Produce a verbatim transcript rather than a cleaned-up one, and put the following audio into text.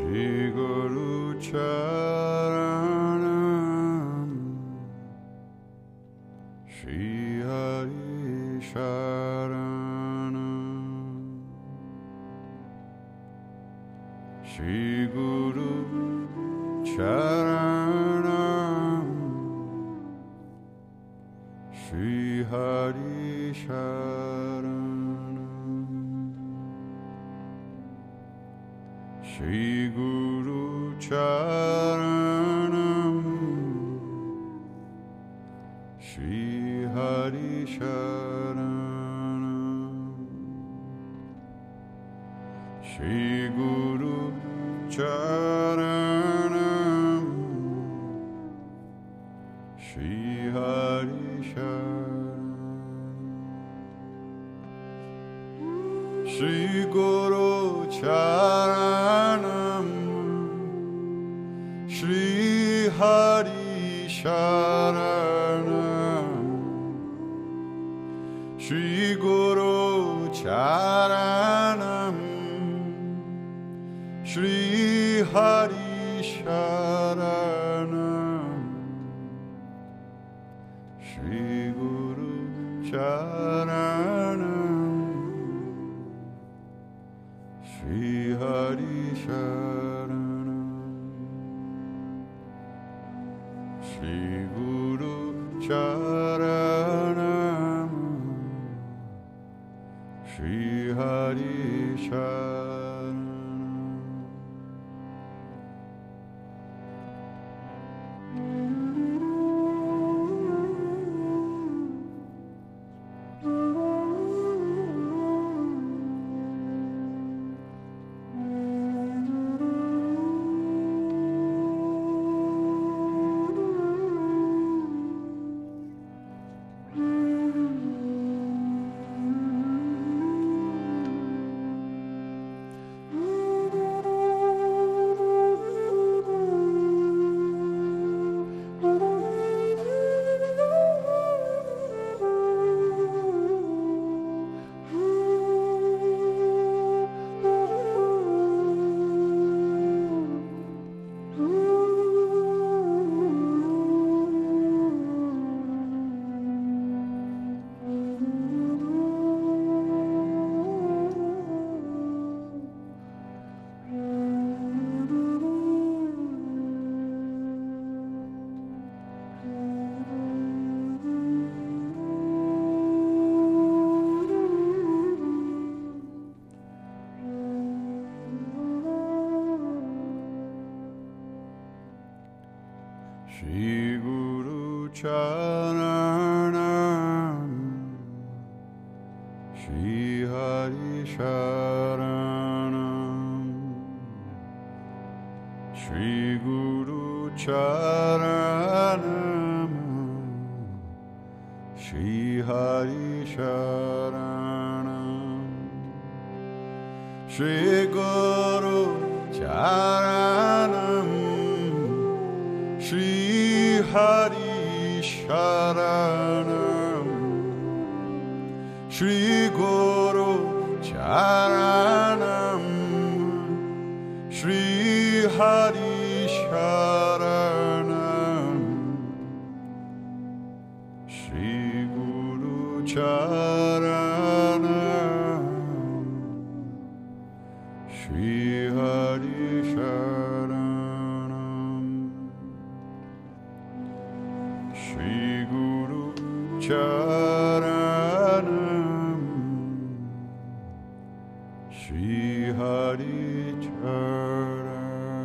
Shri Guru Charanam Shri Hari Sharanam Shri Guru Charanam Shri Hari Sharanam Shri Guru Charanam Shri Hari Sharanam Shri Guru Charanam Shri Hari Sharanam Shri Guru Charanam Shri Hari Sharanam Shri Guru Charanam Shri Hari Sharanam Shri Guru Charanam Shri Hari Sharanam Shri Guru Charanam Shri Hari Sharanam Shri Guru Charanam Shri Hari Sharanam Shri Guru Charanam Shri Hari Sharanam Shri Guru Charanam Shri Hari Sharanam Shri Guru Charanam Shri Hari Sharanam Shri Guru Charanam Shri Hari Sharanam Shri Guru Charanam Shri Hari Charanam